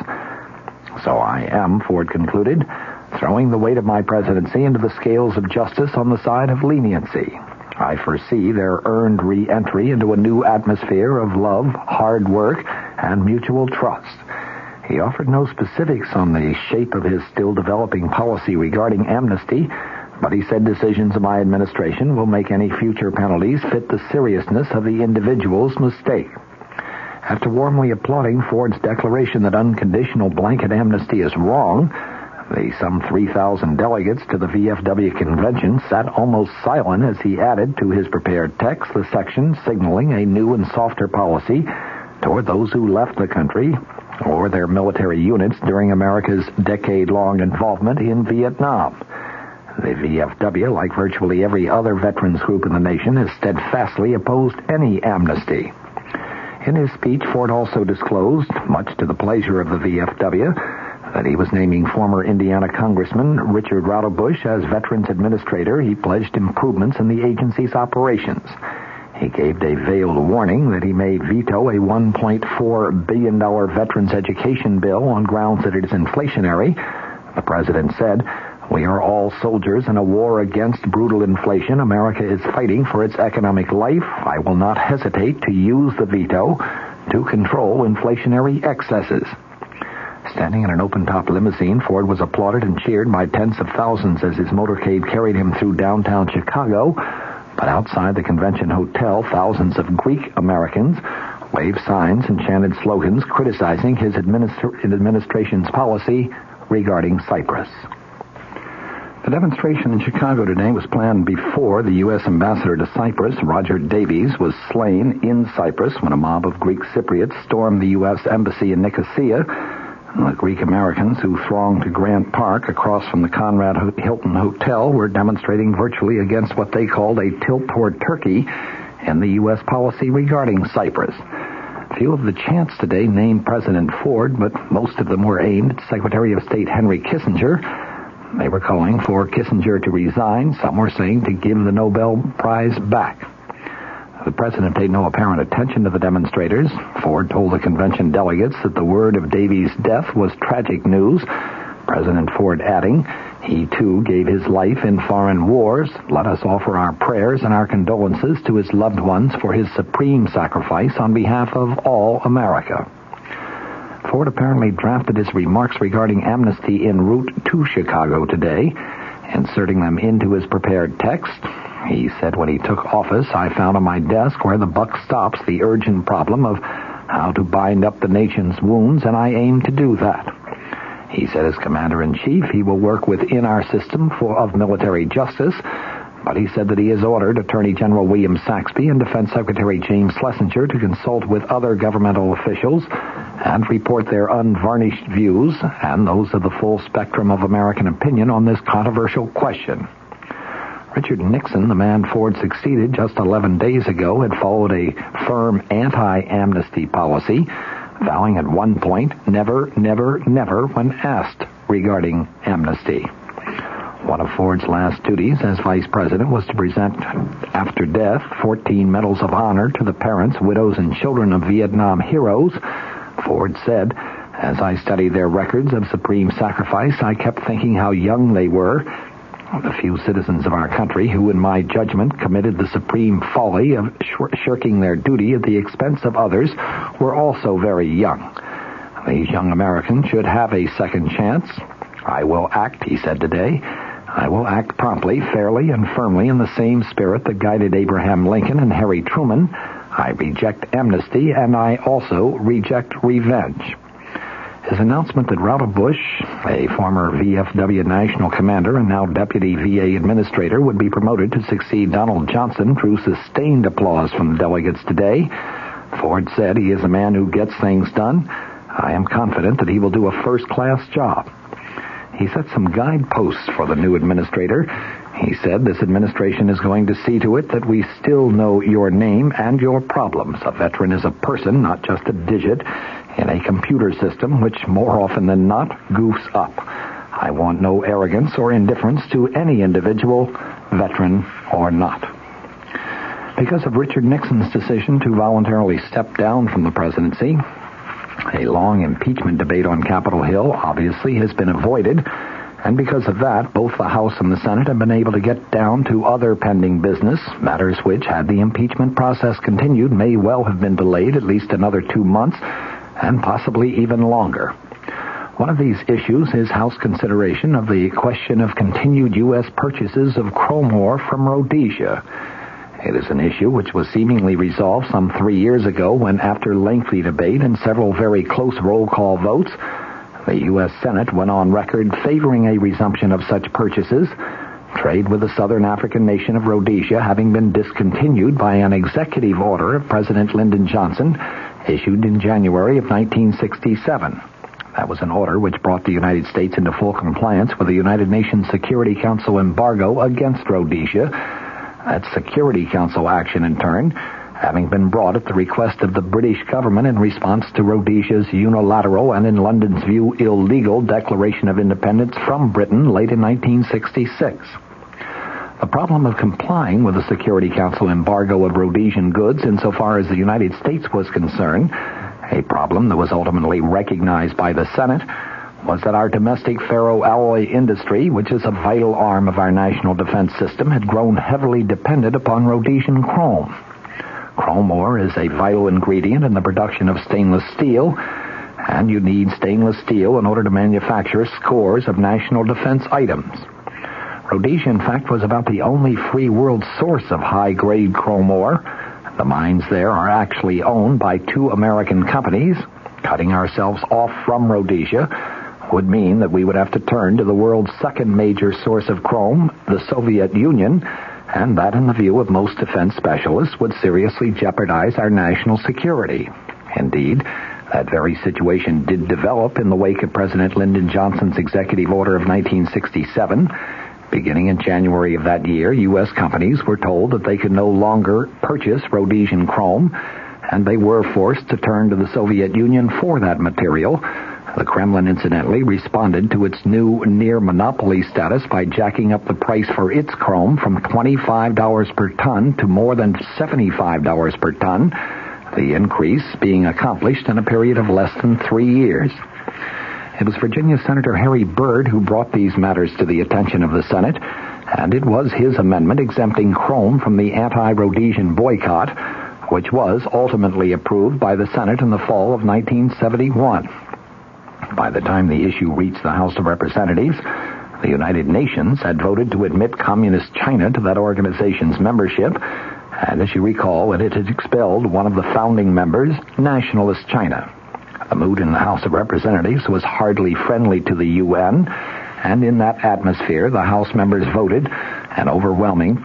So I am, Ford concluded, throwing the weight of my presidency into the scales of justice on the side of leniency. I foresee their earned re-entry into a new atmosphere of love, hard work, and mutual trust. He offered no specifics on the shape of his still developing policy regarding amnesty, but he said decisions of my administration will make any future penalties fit the seriousness of the individual's mistake. After warmly applauding Ford's declaration that unconditional blanket amnesty is wrong, the some 3,000 delegates to the VFW convention sat almost silent as he added to his prepared text the section signaling a new and softer policy toward those who left the country or their military units during America's decade-long involvement in Vietnam. The VFW, like virtually every other veterans group in the nation, has steadfastly opposed any amnesty. In his speech, Ford also disclosed, much to the pleasure of the VFW, that he was naming former Indiana Congressman Richard Rauterbush as Veterans Administrator. He pledged improvements in the agency's operations. He gave a veiled warning that he may veto a $1.4 billion veterans education bill on grounds that it is inflationary. The president said, we are all soldiers in a war against brutal inflation. America is fighting for its economic life. I will not hesitate to use the veto to control inflationary excesses. Standing in an open-top limousine, Ford was applauded and cheered by tens of thousands as his motorcade carried him through downtown Chicago. But outside the convention hotel, thousands of Greek Americans waved signs and chanted slogans criticizing his administration's policy regarding Cyprus. The demonstration in Chicago today was planned before the U.S. ambassador to Cyprus, Roger Davies, was slain in Cyprus when a mob of Greek Cypriots stormed the U.S. embassy in Nicosia. The Greek Americans who thronged to Grant Park across from the Conrad Hilton Hotel were demonstrating virtually against what they called a tilt toward Turkey and the U.S. policy regarding Cyprus. few of the chants today named President Ford, but most of them were aimed at Secretary of State Henry Kissinger. They were calling for Kissinger to resign. Some were saying to give the Nobel Prize back. The president paid no apparent attention to the demonstrators. Ford told the convention delegates that the word of Davy's death was tragic news. President Ford adding, he too gave his life in foreign wars. Let us offer our prayers and our condolences to his loved ones for his supreme sacrifice on behalf of all America. Ford apparently drafted his remarks regarding amnesty en route to Chicago today, inserting them into his prepared text. He said when he took office, I found on my desk where the buck stops the urgent problem of how to bind up the nation's wounds, and I aim to do that. He said as Commander-in-Chief, he will work within our system of military justice, but he said that he has ordered Attorney General William Saxby and Defense Secretary James Schlesinger to consult with other governmental officials and report their unvarnished views and those of the full spectrum of American opinion on this controversial question. Richard Nixon, the man Ford succeeded just 11 days ago, had followed a firm anti-amnesty policy, vowing at one point, never, never, never when asked regarding amnesty. One of Ford's last duties as vice president was to present, after death, 14 medals of honor to the parents, widows, and children of Vietnam heroes. Ford said, as I studied their records of supreme sacrifice, I kept thinking how young they were. The few citizens of our country who, in my judgment, committed the supreme folly of shirking their duty at the expense of others were also very young. These young Americans should have a second chance. I will act, he said today. I will act promptly, fairly, and firmly in the same spirit that guided Abraham Lincoln and Harry Truman. I reject amnesty, and I also reject revenge. His announcement that Rauda Bush, a former VFW national commander and now deputy VA administrator, would be promoted to succeed Donald Johnson drew sustained applause from the delegates today. Ford said he is a man who gets things done. I am confident that he will do a first-class job. He set some guideposts for the new administrator. He said this administration is going to see to it that we still know your name and your problems. A veteran is a person, not just a digit, in a computer system which more often than not goofs up. I want no arrogance or indifference to any individual, veteran or not. Because of Richard Nixon's decision to voluntarily step down from the presidency, a long impeachment debate on Capitol Hill obviously has been avoided, and because of that, both the House and the Senate have been able to get down to other pending business, matters which, had the impeachment process continued, may well have been delayed at least another 2 months, and possibly even longer. One of these issues is House consideration of the question of continued U.S. purchases of chrome ore from Rhodesia. It is an issue which was seemingly resolved some 3 years ago when, after lengthy debate and several very close roll call votes, the U.S. Senate went on record favoring a resumption of such purchases, trade with the southern African nation of Rhodesia having been discontinued by an executive order of President Lyndon Johnson issued in January of 1967. That was an order which brought the United States into full compliance with the United Nations Security Council embargo against Rhodesia. That Security Council action, in turn, having been brought at the request of the British government in response to Rhodesia's unilateral and, in London's view, illegal declaration of independence from Britain late in 1966. The problem of complying with the Security Council embargo of Rhodesian goods insofar as the United States was concerned, a problem that was ultimately recognized by the Senate, was that our domestic ferroalloy industry, which is a vital arm of our national defense system, had grown heavily dependent upon Rhodesian chrome. Chrome ore is a vital ingredient in the production of stainless steel, and you need stainless steel in order to manufacture scores of national defense items. Rhodesia, in fact, was about the only free world source of high-grade chrome ore. The mines there are actually owned by 2 American companies. Cutting ourselves off from Rhodesia would mean that we would have to turn to the world's second major source of chrome, the Soviet Union, and that, in the view of most defense specialists, would seriously jeopardize our national security. Indeed, that very situation did develop in the wake of President Lyndon Johnson's executive order of 1967. Beginning in January of that year, U.S. companies were told that they could no longer purchase Rhodesian chrome, and they were forced to turn to the Soviet Union for that material. The Kremlin, incidentally, responded to its new near-monopoly status by jacking up the price for its chrome from $25 per ton to more than $75 per ton, the increase being accomplished in a period of less than 3 years. It was Virginia Senator Harry Byrd who brought these matters to the attention of the Senate, and it was his amendment exempting chrome from the anti-Rhodesian boycott, which was ultimately approved by the Senate in the fall of 1971. By the time the issue reached the House of Representatives, the United Nations had voted to admit Communist China to that organization's membership, and as you recall, it had expelled one of the founding members, Nationalist China. The mood in the House of Representatives was hardly friendly to the UN, and in that atmosphere, the House members voted an overwhelming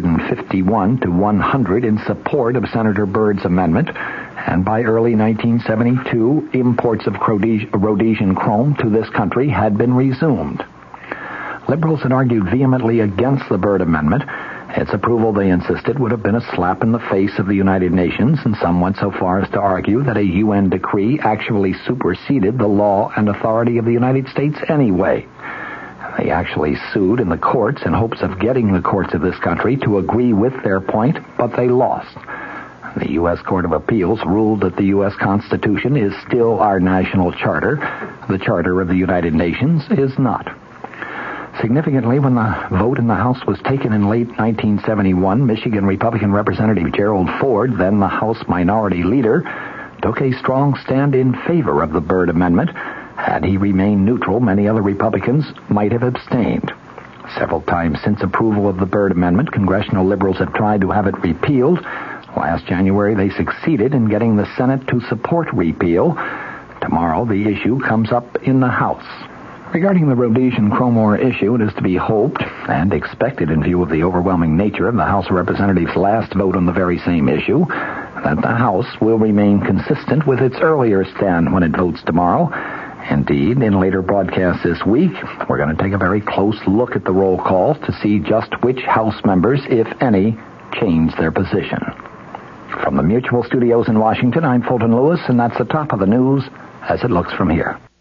251 to 100 in support of Senator Byrd's amendment, and by early 1972, imports of Rhodesian chrome to this country had been resumed. Liberals had argued vehemently against the Byrd Amendment. Its approval, they insisted, would have been a slap in the face of the United Nations, and some went so far as to argue that a UN decree actually superseded the law and authority of the United States anyway. They actually sued in the courts in hopes of getting the courts of this country to agree with their point, but they lost. The U.S. Court of Appeals ruled that the U.S. Constitution is still our national charter. The Charter of the United Nations is not. Significantly, when the vote in the House was taken in late 1971, Michigan Republican Representative Gerald Ford, then the House Minority Leader, took a strong stand in favor of the Byrd Amendment. Had he remained neutral, many other Republicans might have abstained. Several times since approval of the Byrd Amendment, congressional liberals have tried to have it repealed. Last January, they succeeded in getting the Senate to support repeal. Tomorrow, the issue comes up in the House. Regarding the Rhodesian chrome ore issue, it is to be hoped and expected in view of the overwhelming nature of the House of Representatives' last vote on the very same issue, that the House will remain consistent with its earlier stand when it votes tomorrow. Indeed, in later broadcasts this week, we're going to take a very close look at the roll call to see just which House members, if any, change their position. From the Mutual Studios in Washington, I'm Fulton Lewis, and that's the top of the news as it looks from here.